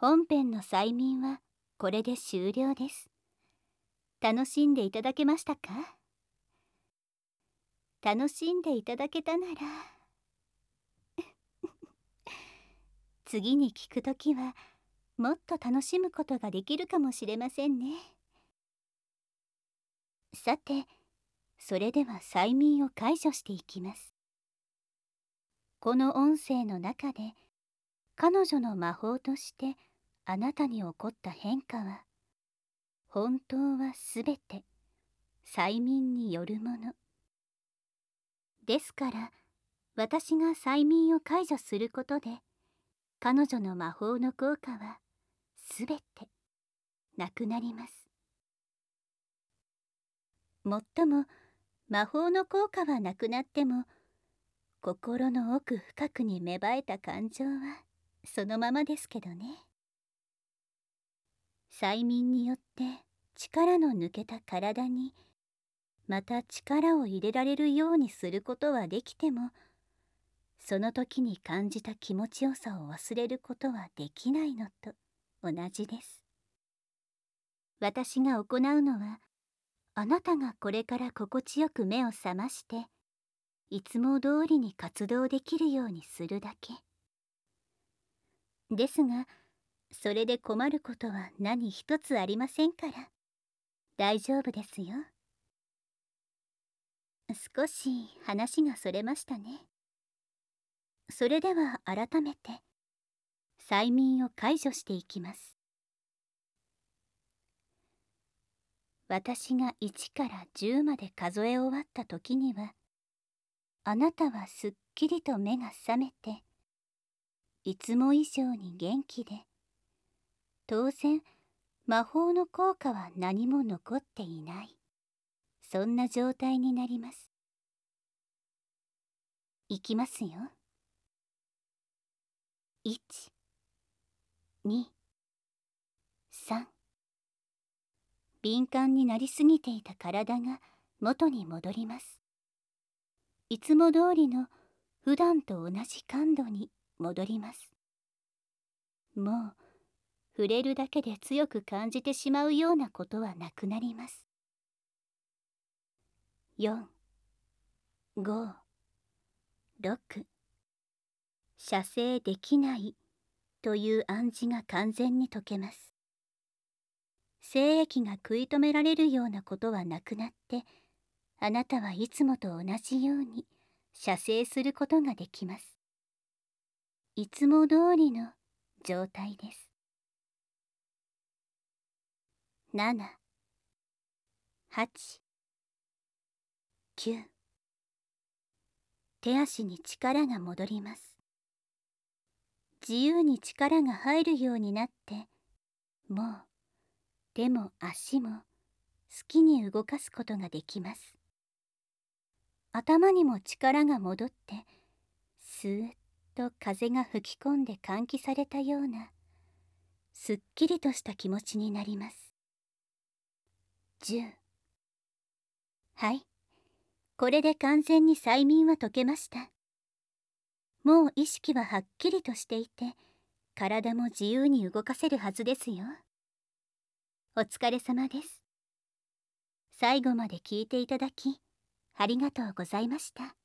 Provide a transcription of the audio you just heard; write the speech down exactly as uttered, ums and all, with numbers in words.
本編の催眠はこれで終了です。楽しんでいただけましたか？楽しんでいただけたなら次に聞くときはもっと楽しむことができるかもしれませんね。さて、それでは催眠を解除していきます。この音声の中で彼女の魔法としてあなたに起こった変化は、本当はすべて催眠によるものですから、私が催眠を解除することで彼女の魔法の効果はすべてなくなります。もっとも魔法の効果はなくなっても、心の奥深くに芽生えた感情はそのままですけどね。催眠によって力の抜けた体にまた力を入れられるようにすることはできても、その時に感じた気持ちよさを忘れることはできないのと同じです。私が行うのは、あなたがこれから心地よく目を覚ましていつも通りに活動できるようにするだけですが、それで困ることは何一つありませんから大丈夫ですよ。少し話がそれましたね。それでは改めて催眠を解除していきます。私がいちからじゅうまで数え終わった時には、あなたはすっきりと目が覚めて、いつも以上に元気で、当然魔法の効果は何も残っていない、そんな状態になります。いきますよ。いち、に、さん。敏感になりすぎていた体が元に戻ります。いつも通りの普段と同じ感度に戻ります。もう触れるだけで強く感じてしまうようなことはなくなります。よん、ご、ろく。射精できないという暗示が完全に解けます。精液が食い止められるようなことはなくなって、あなたはいつもと同じように射精することができます。いつも通りの状態です。なな、はち、きゅう。手足に力が戻ります。自由に力が入るようになって、もう手も足も好きに動かすことができます。頭にも力が戻って、スーッと風が吹き込んで換気されたようなすっきりとした気持ちになります。じゅう。はい、これで完全に催眠は解けました。もう意識ははっきりとしていて、体も自由に動かせるはずですよ。お疲れ様です。最後まで聞いていただきありがとうございました。